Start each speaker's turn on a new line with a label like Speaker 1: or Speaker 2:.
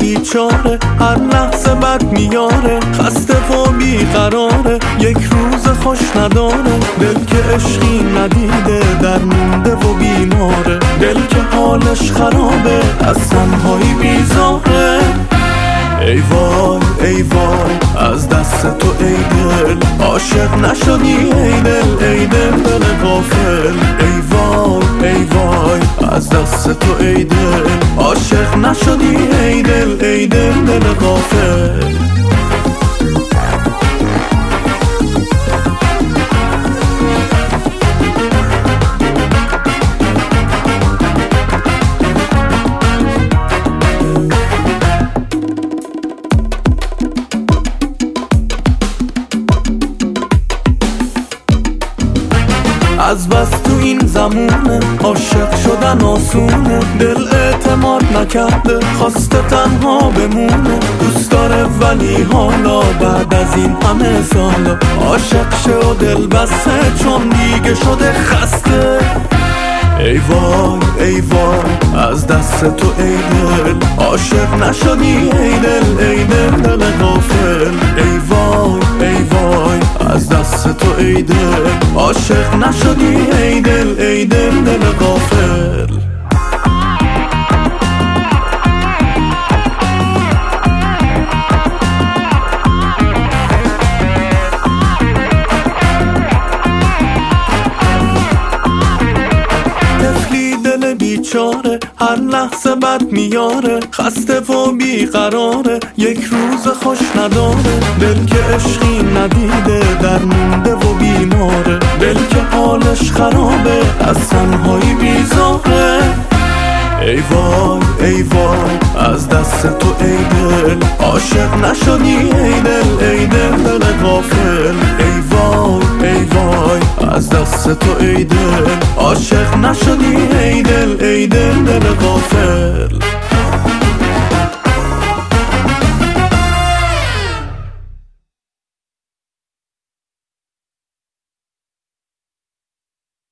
Speaker 1: بیچاره هر لحظه بد میاره، خسته و بیقراره یک روز خوش نداره. دل که عشقی ندیده در مونده و بیماره، دل که حالش خرابه از تنهایی بیزاره. ای وای ای وای از دست تو ای دل، عاشق نشدی ای دل ای دل دل غافل. ای وای ای وای از دست تو ای دل، عاشق نشدی ای دل ای دل دل غافل. از بس تو این زمونه عاشق شدن آسونه، دل اعتماد نکرده خواسته تنها بمونه. دوست داره ولی حالا بعد از این همه سالا عاشق شه و دل بسته چون دیگه شده خسته. ای وای ای وای از دست تو ای دل، عاشق نشدی ای دل ای دل دل غافل. ای وای ای وای از دست تو ای دل، عاشق نشدی ای دل ای دل دل غافل. بیچاره هر لحظه بد میاره، خسته و بیقراره یک روز خوش نداره. دل که عشقی ندیده در مونده و بیماره، دل که حالش خرابه از تنهایی بیزاره. ای وای ای وای از دست تو ای دل، عاشق نشدی ای دل ای دل دل غافل. ای وای ای وای از دست تو ای دل، عاشق نشدی ای دل ای دل دل غافل.